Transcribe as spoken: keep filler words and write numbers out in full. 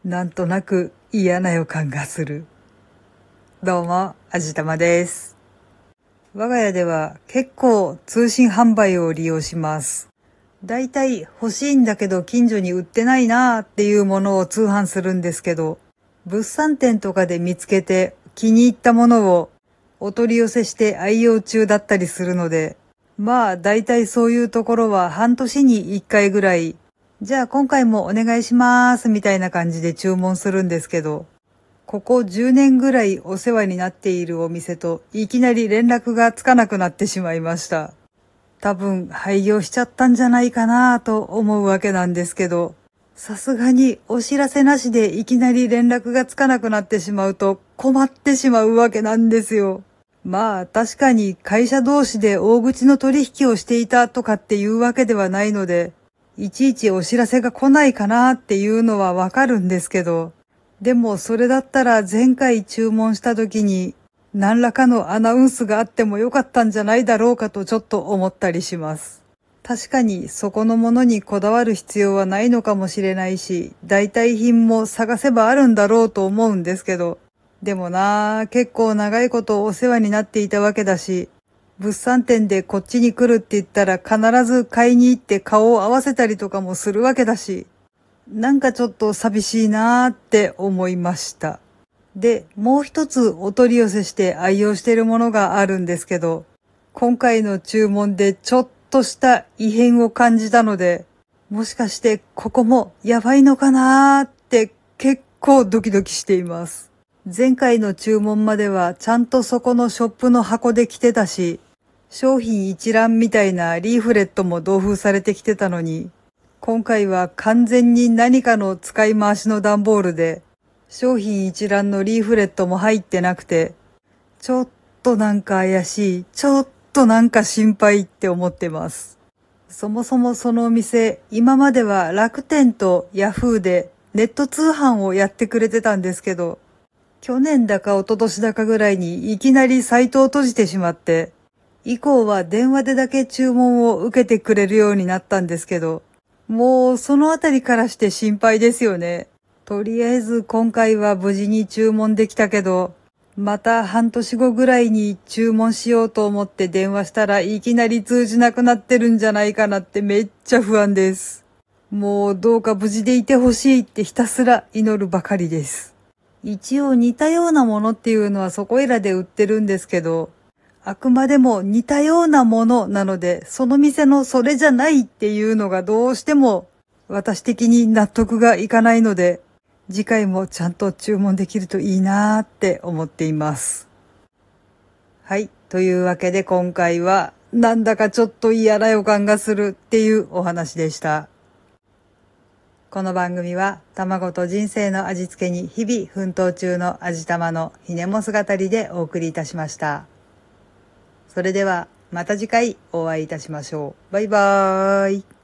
なんとなく嫌な予感がする。どうも、あじたまです。我が家では結構通信販売を利用します。だいたい欲しいんだけど近所に売ってないなーっていうものを通販するんですけど、物産展とかで見つけて気に入ったものをお取り寄せして愛用中だったりするので、まあだいたいそういうところは半年にいっかいぐらい、じゃあ今回もお願いしますみたいな感じで注文するんですけど、ここじゅうねんぐらいお世話になっているお店といきなり連絡がつかなくなってしまいました。多分廃業しちゃったんじゃないかなと思うわけなんですけど、さすがにお知らせなしでいきなり連絡がつかなくなってしまうと困ってしまうわけなんですよ。まあ確かに会社同士で大口の取引をしていたとかっていうわけではないので、いちいちお知らせが来ないかなっていうのはわかるんですけど、でもそれだったら前回注文した時に何らかのアナウンスがあってもよかったんじゃないだろうかとちょっと思ったりします。確かにそこのものにこだわる必要はないのかもしれないし、代替品も探せばあるんだろうと思うんですけど、でもなぁ、結構長いことお世話になっていたわけだし、物産展でこっちに来るって言ったら必ず買いに行って顔を合わせたりとかもするわけだし、なんかちょっと寂しいなーって思いました。で、もう一つお取り寄せして愛用しているものがあるんですけど、今回の注文でちょっとした異変を感じたので、もしかしてここもやばいのかなーって結構ドキドキしています。前回の注文まではちゃんとそこのショップの箱で来てたし、商品一覧みたいなリーフレットも同封されてきてたのに、今回は完全に何かの使い回しの段ボールで、商品一覧のリーフレットも入ってなくて、ちょっとなんか怪しい、ちょっとなんか心配って思ってます。そもそもそのお店、今までは楽天とヤフーでネット通販をやってくれてたんですけど、去年だか一昨年だかぐらいにいきなりサイトを閉じてしまって、以降は電話でだけ注文を受けてくれるようになったんですけど、もうそのあたりからして心配ですよね。とりあえず今回は無事に注文できたけど、また半年後ぐらいに注文しようと思って電話したらいきなり通じなくなってるんじゃないかなってめっちゃ不安です。もうどうか無事でいてほしいってひたすら祈るばかりです。一応似たようなものっていうのはそこいらで売ってるんですけど、あくまでも似たようなものなので、その店のそれじゃないっていうのがどうしても私的に納得がいかないので、次回もちゃんと注文できるといいなーって思っています。はい。というわけで今回はなんだかちょっと嫌な予感がするっていうお話でした。この番組は卵と人生の味付けに日々奮闘中の味玉のひねも姿りでお送りいたしました。それではまた次回お会いいたしましょう。バイバーイ。